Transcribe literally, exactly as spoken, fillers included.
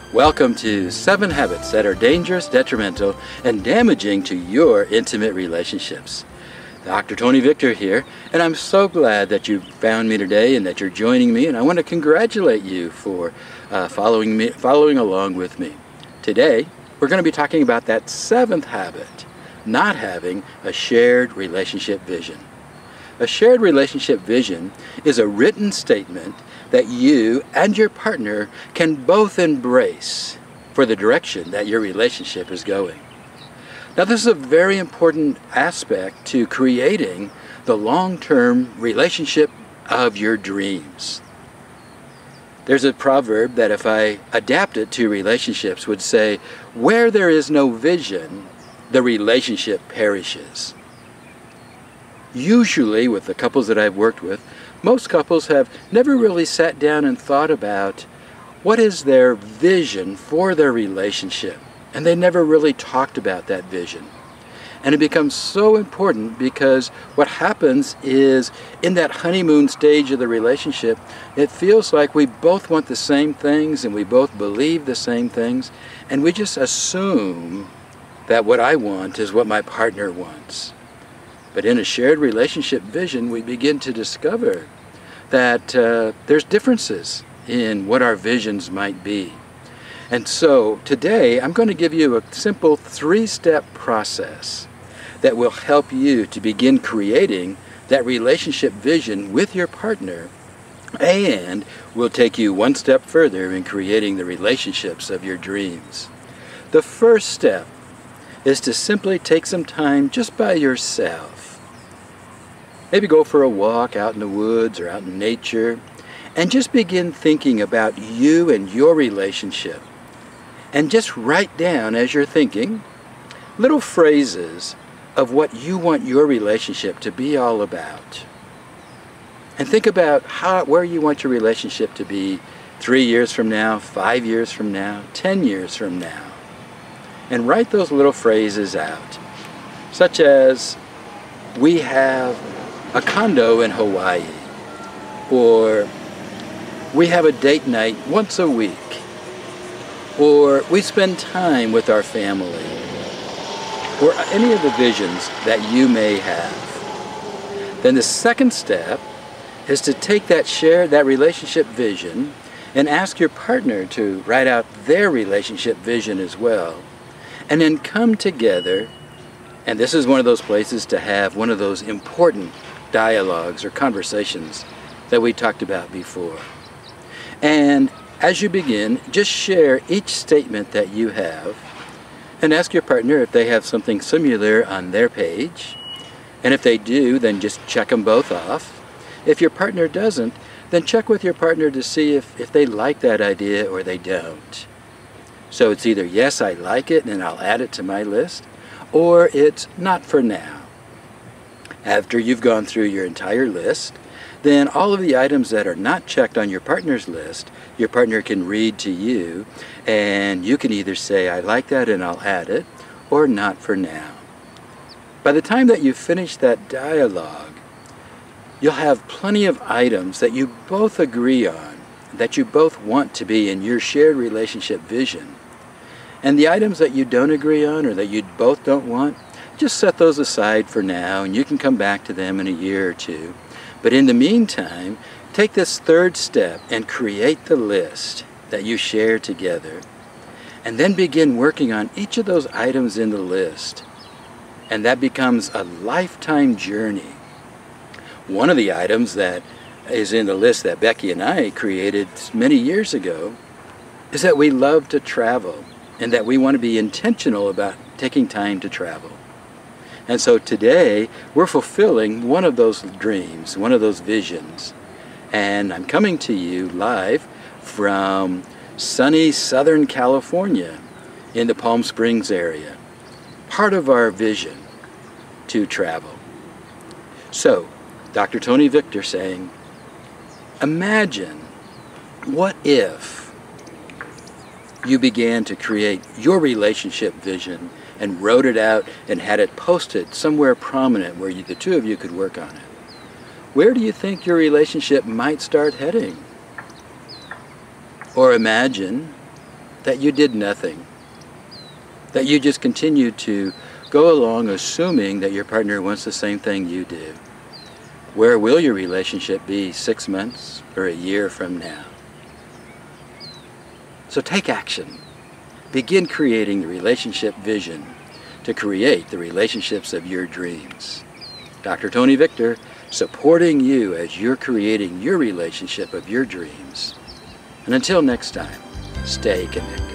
Welcome to Seven Habits that are dangerous, detrimental, and damaging to your intimate relationships. Doctor Tony Victor here, and I'm so glad that you found me today and that you're joining me, and I want to congratulate you for uh, following me, following along with me. Today, we're going to be talking about that seventh habit, not having a shared relationship vision. A shared relationship vision is a written statement that you and your partner can both embrace for the direction that your relationship is going. Now, this is a very important aspect to creating the long-term relationship of your dreams. There's a proverb that, if I adapt it to relationships, would say, where there is no vision, the relationship perishes. Usually, with the couples that I've worked with, most couples have never really sat down and thought about what is their vision for their relationship, and they never really talked about that vision. And it becomes so important because what happens is, in that honeymoon stage of the relationship, it feels like we both want the same things and we both believe the same things, and we just assume that what I want is what my partner wants. But in a shared relationship vision, we begin to discover that uh, there's differences in what our visions might be. And so today, I'm going to give you a simple three-step process that will help you to begin creating that relationship vision with your partner, and will take you one step further in creating the relationships of your dreams. The first step is to simply take some time just by yourself. Maybe go for a walk out in the woods or out in nature, and just begin thinking about you and your relationship. And just write down, as you're thinking, little phrases of what you want your relationship to be all about. And think about how, where you want your relationship to be three years from now, five years from now, ten years from now. And write those little phrases out, such as, we have a condo in Hawaii, or we have a date night once a week, or we spend time with our family, or any of the visions that you may have. Then the second step is to take that shared, that relationship vision, and ask your partner to write out their relationship vision as well, and then come together. And this is one of those places to have one of those important dialogues or conversations that we talked about before. And as you begin, just share each statement that you have, and ask your partner if they have something similar on their page. And if they do, then just check them both off. If your partner doesn't, then check with your partner to see if, if they like that idea or they don't. So it's either, yes, I like it and I'll add it to my list, or it's not for now. After you've gone through your entire list, then all of the items that are not checked on your partner's list, your partner can read to you, and you can either say, I like that and I'll add it, or not for now. By the time that you finish that dialogue, you'll have plenty of items that you both agree on, that you both want to be in your shared relationship vision. And the items that you don't agree on, or that you both don't want, just set those aside for now, and you can come back to them in a year or two. But in the meantime, take this third step and create the list that you share together, and then begin working on each of those items in the list. And that becomes a lifetime journey. One of the items that is in the list that Becky and I created many years ago is that we love to travel, and that we want to be intentional about taking time to travel. And so today, we're fulfilling one of those dreams, one of those visions. And I'm coming to you live from sunny Southern California in the Palm Springs area. Part of our vision to travel. So, Doctor Tony Victor saying, imagine what if you began to create your relationship vision and wrote it out and had it posted somewhere prominent where you, the two of you could work on it. Where do you think your relationship might start heading? Or imagine that you did nothing, that you just continued to go along assuming that your partner wants the same thing you do? Where will your relationship be six months or a year from now? So take action. Begin creating the relationship vision to create the relationships of your dreams. Doctor Tony Victor, supporting you as you're creating your relationship of your dreams. And until next time, stay connected.